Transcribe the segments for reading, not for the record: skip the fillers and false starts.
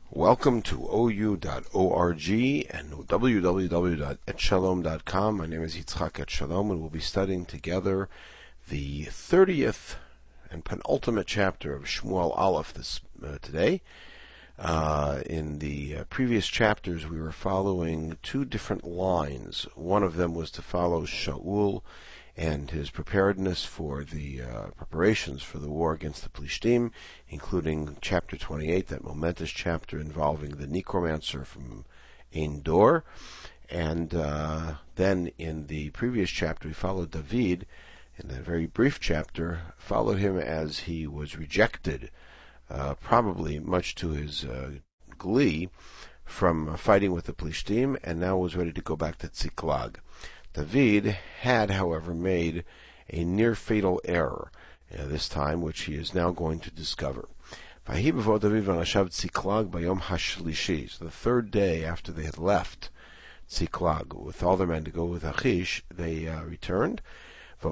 Welcome to OU.org and www.etshalom.com. My name is Yitzchak Etshalom, and we'll be studying together the 30th and penultimate chapter of Shmuel Aleph today. In the previous chapters, we were following two different lines. One of them was to follow Shaul and his preparedness for the preparations for the war against the Plishtim, including chapter 28, that momentous chapter involving the necromancer from Ein Dor. And then in the previous chapter, we followed David, in that very brief chapter, followed him as he was rejected, probably much to his glee, from fighting with the Plishtim, and now was ready to go back to Tziklag. David had, however, made a near-fatal error, this time, which he is now going to discover. So the third day after they had left Tziklag with all their men to go with Achish, they returned. So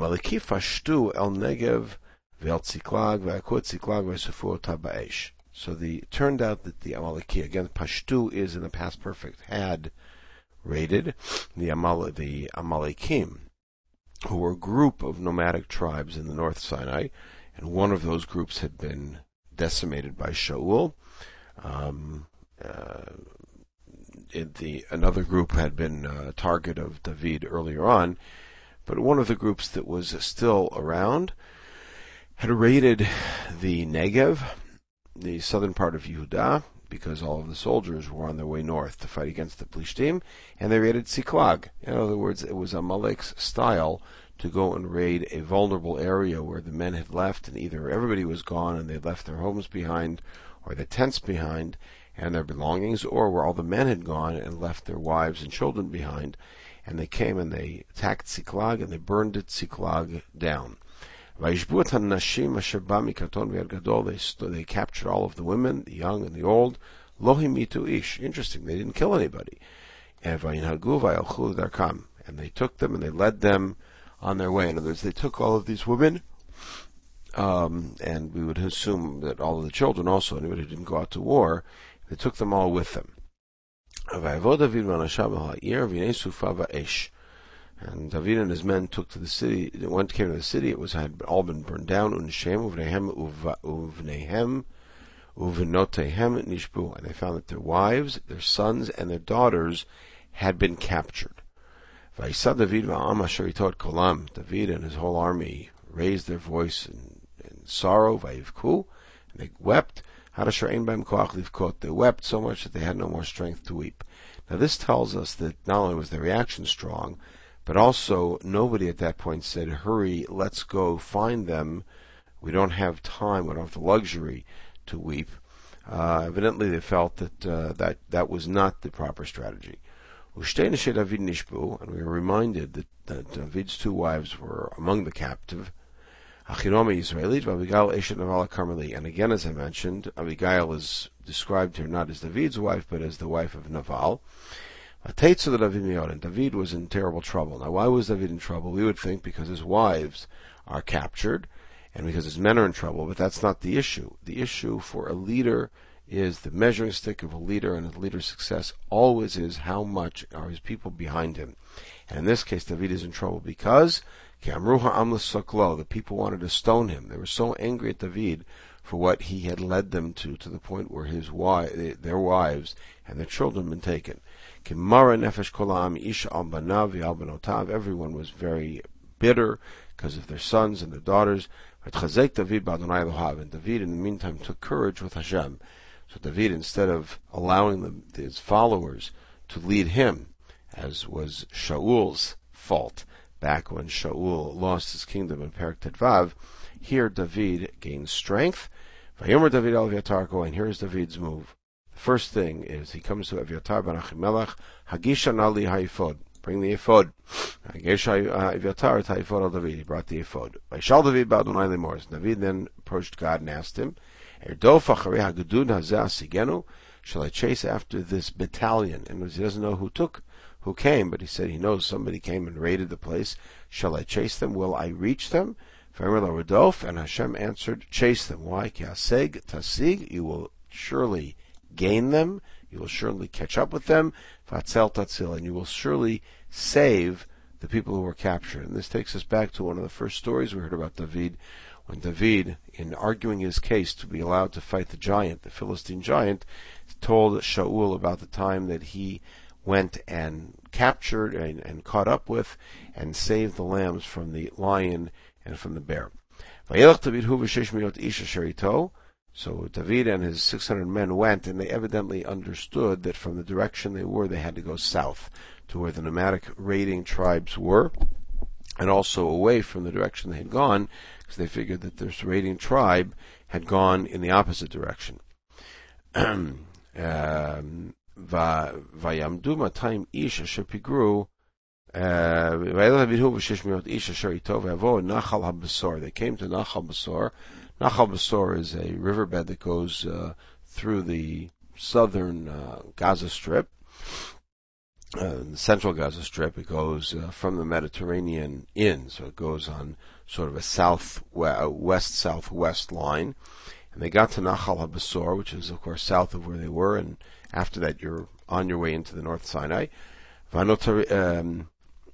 it turned out that the Amaleki, again, Pashtu is in the past perfect, had raided the Amalekim, who were a group of nomadic tribes in the North Sinai, and one of those groups had been decimated by Shaul. Another group had been a target of David earlier on, but one of the groups that was still around had raided the Negev, the southern part of Yehudah, because all of the soldiers were on their way north to fight against the Plishtim, and they raided Tziklag. In other words, it was Amalek's style to go and raid a vulnerable area where the men had left, and either everybody was gone and they left their homes behind, or their tents behind, and their belongings, or where all the men had gone and left their wives and children behind, and they came and they attacked Tziklag, and they burned Tziklag down. They captured all of the women, the young and the old. Interesting, they didn't kill anybody. And they took them and they led them on their way. In other words, they took all of these women, and we would assume that all of the children also, anybody who didn't go out to war, they took them all with them. And David and his men took to the city. Came to the city. It had all been burned down. Unshem uvnehem uvnotehem nishbu, and they found that their wives, their sons, and their daughters had been captured. Vayisa David va'am asher itot kolam. David and his whole army raised their voice in sorrow. Vayivku, and they wept. Hadasher ein b'hem koach livkot. They wept so much that they had no more strength to weep. Now this tells us that not only was their reaction strong, but also, nobody at that point said, hurry, let's go find them. We don't have time, we don't have the luxury to weep. Evidently, they felt that that was not the proper strategy. And we were reminded that David's two wives were among the captive. And again, as I mentioned, Abigail is described here not as David's wife, but as the wife of Naval. And David was in terrible trouble. Now, why was David in trouble? We would think because his wives are captured and because his men are in trouble, but that's not the issue. The issue for a leader is the measuring stick of a leader, and a leader's success always is how much are his people behind him. And in this case, David is in trouble because the people wanted to stone him. They were so angry at David for what he had led them to the point where their wives and their children had been taken. Everyone was very bitter because of their sons and their daughters. And David, in the meantime, took courage with Hashem. So David, instead of allowing his followers to lead him, as was Shaul's fault back when Shaul lost his kingdom in Perek Tetvav, here David gains strength. Vayomer David al Aviatar, and here's David's move. The first thing is he comes to Aviatar ben Achimelech, Hagisha nali ha'ifod, bring the ephod. Hagisha Aviatar et ha'ifod al David, he brought the ephod. Vayshal David ba'Adonai lemor. David then approached God and asked him, Erdof acharei hagedud hazeh asigenu, shall I chase after this battalion? And he doesn't know who came, but he said he knows somebody came and raided the place. Shall I chase them? Will I reach them? And Hashem answered, chase them. Why? Tasig, you will surely gain them, you will surely catch up with them, fatzel tatzil, and you will surely save the people who were captured. And this takes us back to one of the first stories we heard about David, when David, in arguing his case to be allowed to fight the giant, the Philistine giant, told Shaul about the time that he went and captured and caught up with and saved the lambs from the lion and from the bear. So David and his 600 men went, and they evidently understood that from the direction they were, they had to go south to where the nomadic raiding tribes were, and also away from the direction they had gone, because they figured that this raiding tribe had gone in the opposite direction. Vayamdu 200 ish asher pigru. They came to Nachal Basor. Nachal Basor is a riverbed that goes through the southern Gaza Strip, the central Gaza Strip. It goes from the Mediterranean in, so it goes on sort of a west-southwest line. And they got to Nachal HaBasor, which is, of course, south of where they were, and after that you're on your way into the North Sinai. Vanotarim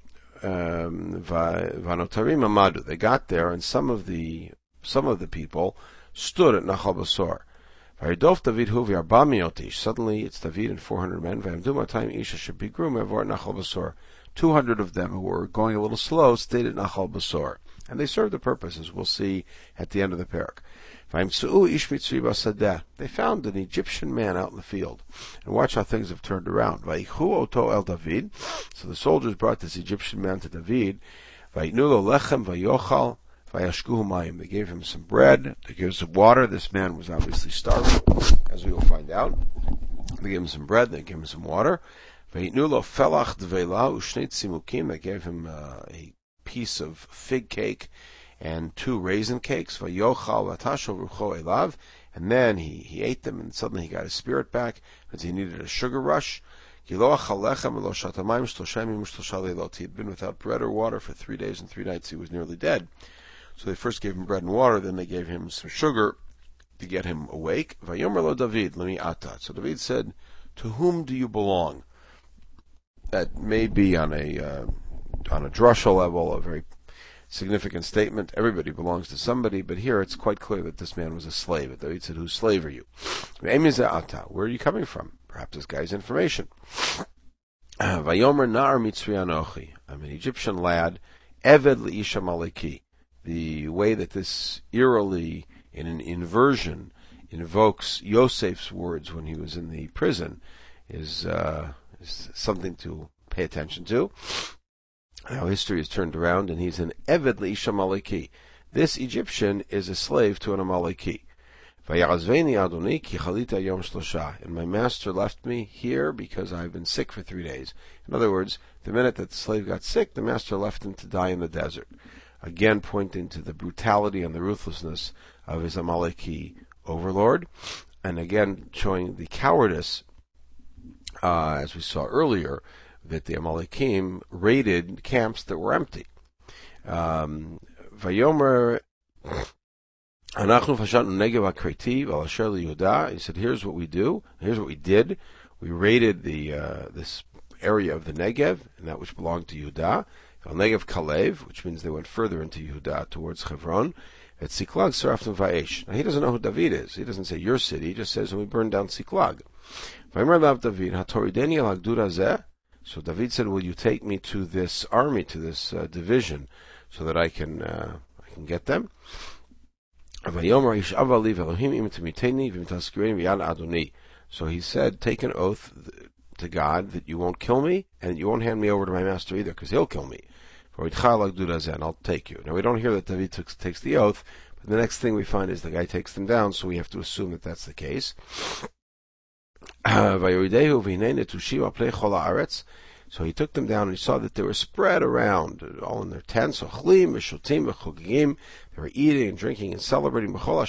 Amadu. They got there, and some of the people stood at Nachal Basor. Vayidov David hu v'arba'miot. Suddenly it's David and 400 men. Vayamdu 200 ish asher pigru me'avor Nachal Basor. 200 of them who were going a little slow stayed at Nachal Basor, and they served the purpose, as we'll see at the end of the parak. They found an Egyptian man out in the field, and watch how things have turned around. So the soldiers brought this Egyptian man to David. They gave him some bread, they gave him some water. This man was obviously starving, as we will find out. They gave him some bread, they gave him some water. They gave him a piece of fig cake and 2 raisin cakes, and then he ate them, and suddenly he got his spirit back, because he needed a sugar rush. He had been without bread or water for 3 days and 3 nights. He was nearly dead. So they first gave him bread and water, then they gave him some sugar to get him awake. So David said, "To whom do you belong?" That may be on a drusha level, a very significant statement. Everybody belongs to somebody, but here it's quite clear that this man was a slave. David said, "Whose slave are you?" Where are you coming from? Perhaps this guy's information. Vayomer nar mitzri anochi. I'm an Egyptian lad, eved leisha maleki. The way that this eerily, in an inversion, invokes Yosef's words when he was in the prison is something to pay attention to. Now history is turned around, and he's an Eved Leisha Maleki. This Egyptian is a slave to an Amaleki. And my master left me here because I've been sick for 3 days. In other words, the minute that the slave got sick, the master left him to die in the desert. Again pointing to the brutality and the ruthlessness of his Amaleki overlord, and again showing the cowardice, as we saw earlier, that the Amalekim raided camps that were empty. Vayomer Anachnu Fashatnu Negev HaKretiv Al Asher LeYehuda. He said, "Here's what we do. Here's what we did. We raided this area of the Negev, and that which belonged to Yehuda. Al Negev Kalev, which means they went further into Yehuda towards Hebron. At Siklag Sarafnu Vaesh." Now he doesn't know who David is. He doesn't say your city. He just says, "When we burned down Siklag." Vayomer Lav David Hatorideni Al Hagdura Zeh. So David said, "Will you take me to this army, to this division, so that I can get them?" So he said, "Take an oath to God that you won't kill me, and you won't hand me over to my master either, because he'll kill me. And I'll take you." Now we don't hear that David takes the oath, but the next thing we find is the guy takes them down, so we have to assume that that's the case. So he took them down, and he saw that they were spread around, all in their tents. They were eating and drinking and celebrating. They were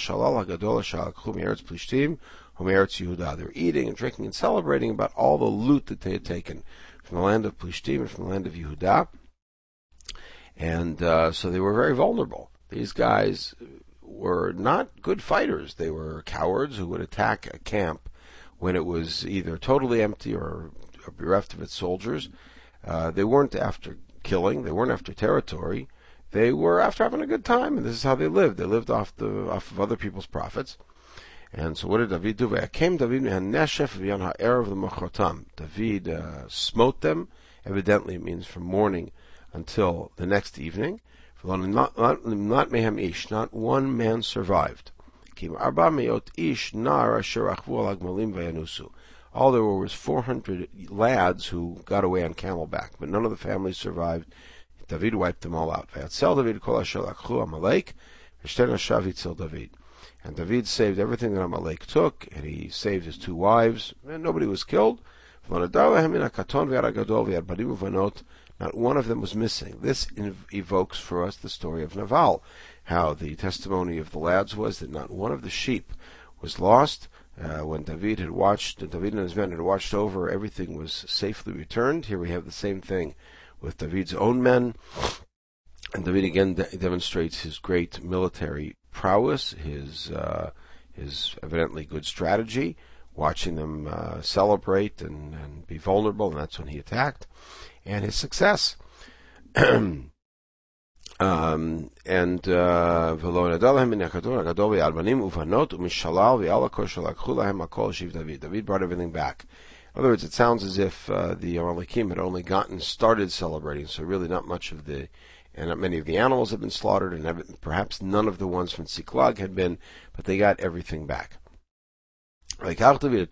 eating and drinking and celebrating about all the loot that they had taken from the land of Plishtim and from the land of Yehuda. And so they were very vulnerable. These guys were not good fighters. They were cowards who would attack a camp when it was either totally empty or bereft of its soldiers. They weren't after killing. They weren't after territory. They were after having a good time, and this is how they lived. They lived off of other people's profits. And so what did David do? David smote them. Evidently it means from morning until the next evening. Not one man survived. All there were was 400 lads who got away on camelback, but none of the families survived. David wiped them all out. And David saved everything that Amalek took, and he saved his 2 wives, and nobody was killed. Not one of them was missing. This evokes for us the story of Naval, how the testimony of the lads was that not one of the sheep was lost. When David and his men had watched over, everything was safely returned. Here we have the same thing with David's own men. And David again demonstrates his great military prowess, his evidently good strategy, watching them celebrate and be vulnerable, and that's when he attacked, and his success. And David brought everything back. In other words, it sounds as if the Amalekim had only started celebrating, so really not much of and many of the animals had been slaughtered, and perhaps none of the ones from Siklag had been, but they got everything back. So David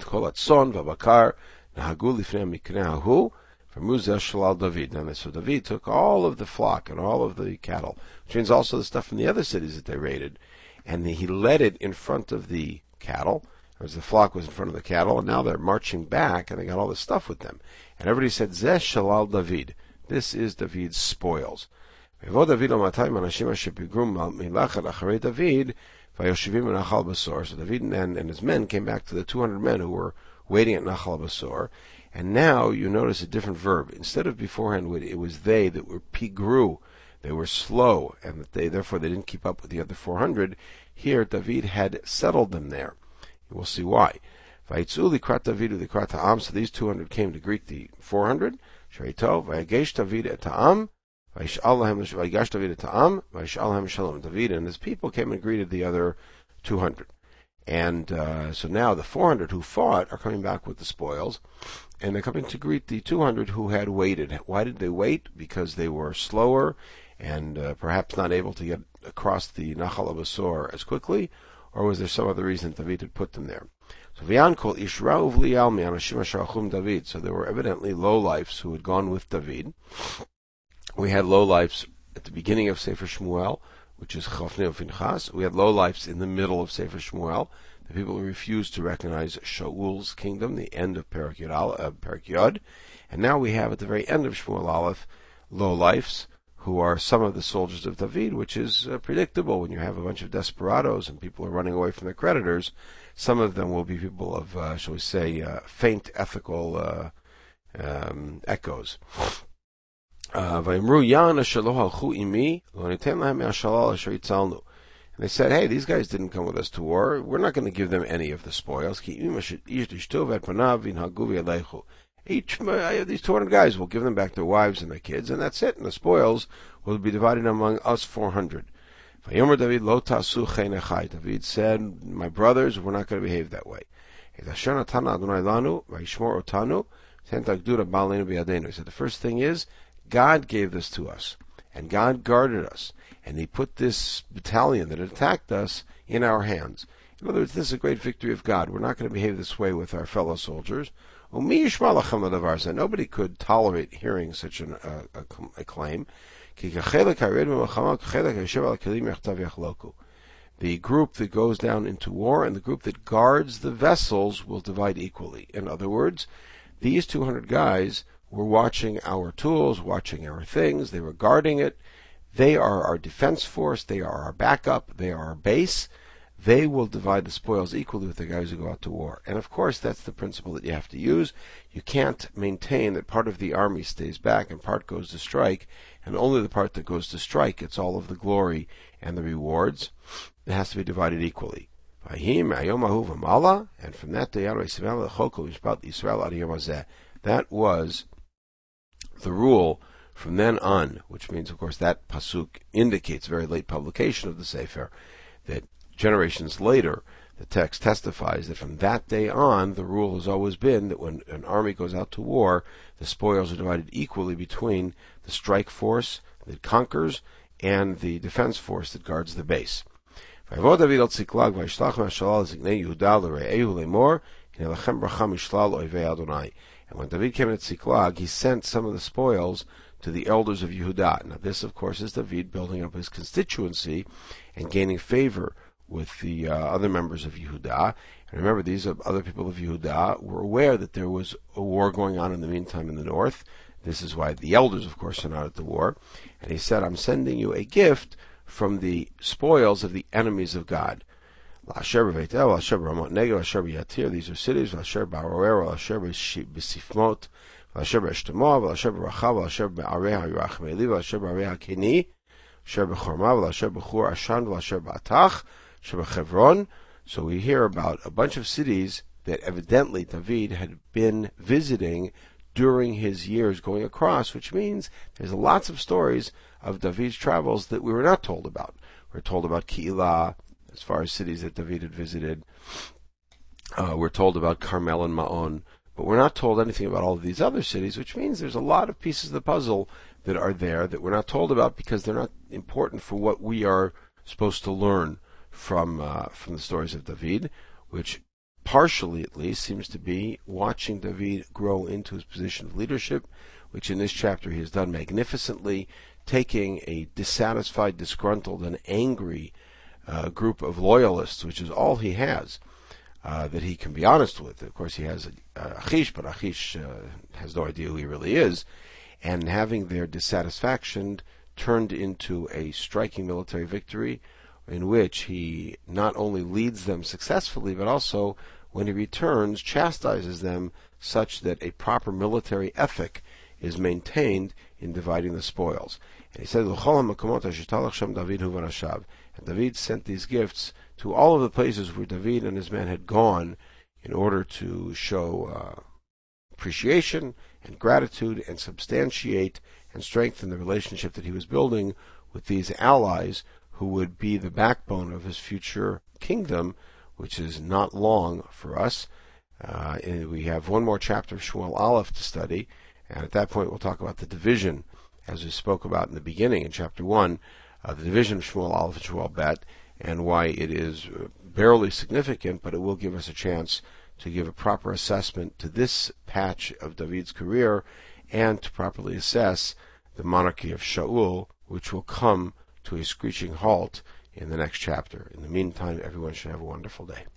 took all of the flock and all of the cattle, which means also the stuff from the other cities that they raided, and he led it in front of the cattle, as the flock was in front of the cattle, and now they're marching back, and they got all this stuff with them. And everybody said, Zeh Shalal David. This is David's spoils. So David and his men came back to the 200 men who were waiting at Nachal Basor, and now you notice a different verb. Instead of beforehand, it was they that were pigru, they were slow, and that therefore they didn't keep up with the other 400. Here, David had settled them there. We'll see why. So these 200 came to greet the 400. David and his people came and greeted the other 200. And so now the 400 who fought are coming back with the spoils, and they're coming to greet the 200 who had waited. Why did they wait? Because they were slower and perhaps not able to get across the Nachal Basor as quickly, or was there some other reason David had put them there? So So there were evidently lowlifes who had gone with David. We had lowlifes at the beginning of Sefer Shmuel, which is Chofni and Pinchas. We had lowlifes in the middle of Sefer Shmuel, the people who refused to recognize Shaul's kingdom, the end of Perek Yod. And now we have at the very end of Shmuel Aleph, lowlifes, who are some of the soldiers of David, which is predictable when you have a bunch of desperados and people are running away from their creditors. Some of them will be people of, shall we say, faint ethical echoes. And they said, hey, these guys didn't come with us to war. We're not going to give them any of the spoils. These 200 guys will give them back their wives and their kids, and that's it. And the spoils will be divided among us 400. David said, my brothers, we're not going to behave that way. He said, the first thing is, God gave this to us, and God guarded us, and He put this battalion that attacked us in our hands. In other words, this is a great victory of God. We're not going to behave this way with our fellow soldiers. Nobody could tolerate hearing such a claim. The group that goes down into war and the group that guards the vessels will divide equally. In other words, these 200 guys were watching our tools, watching our things, they were guarding it. They are our defense force, they are our backup, they are our base. They will divide the spoils equally with the guys who go out to war. And of course, that's the principle that you have to use. You can't maintain that part of the army stays back and part goes to strike, and only the part that goes to strike gets all of the glory and the rewards. It has to be divided equally. And from that day on, that was the rule from then on, which means, of course, that pasuk indicates very late publication of the Sefer, that generations later, the text testifies that from that day on, the rule has always been that when an army goes out to war, the spoils are divided equally between the strike force that conquers and the defense force that guards the base. And when David came to Tziklag, he sent some of the spoils to the elders of Yehuda. Now this, of course, is David building up his constituency and gaining favor with the other members of Yehuda. And remember, these other people of Yehuda were aware that there was a war going on in the meantime in the north. This is why the elders, of course, are not at the war. And he said, I'm sending you a gift from the spoils of the enemies of God. These are cities, Lasher Baroer, Lasher Besifmot, Lasher Beshtemo, Lasher Berachav, Lasher Be'area Yerachmeli, Lasher Be'area Keni, Lasher Bechorma, Lasher Bechur Ashan, Lasher Ba'atach, Lasher Bechevron. So we hear about a bunch of cities that evidently David had been visiting during his years going across, which means there's lots of stories of David's travels that we were not told about. We're told about Keilah, as far as cities that David had visited. We're told about Carmel and Ma'on, but we're not told anything about all of these other cities, which means there's a lot of pieces of the puzzle that are there that we're not told about because they're not important for what we are supposed to learn from the stories of David, which partially at least seems to be watching David grow into his position of leadership, which in this chapter he has done magnificently, taking a dissatisfied, disgruntled, and angry group of loyalists, which is all he has, that he can be honest with. Of course, he has Achish, but Achish has no idea who he really is, and having their dissatisfaction turned into a striking military victory in which he not only leads them successfully, but also, when he returns, chastises them such that a proper military ethic is maintained in dividing the spoils. And he said, and David sent these gifts to all of the places where David and his men had gone in order to show appreciation and gratitude and substantiate and strengthen the relationship that he was building with these allies who would be the backbone of his future kingdom, which is not long for us. We have one more chapter of Shmuel Aleph to study, and at that point we'll talk about the division, as we spoke about in the beginning in chapter 1, the division of Shmuel Aleph and Shmuel Bet, and why it is barely significant, but it will give us a chance to give a proper assessment to this patch of David's career and to properly assess the monarchy of Shaul, which will come to a screeching halt in the next chapter. In the meantime, everyone should have a wonderful day.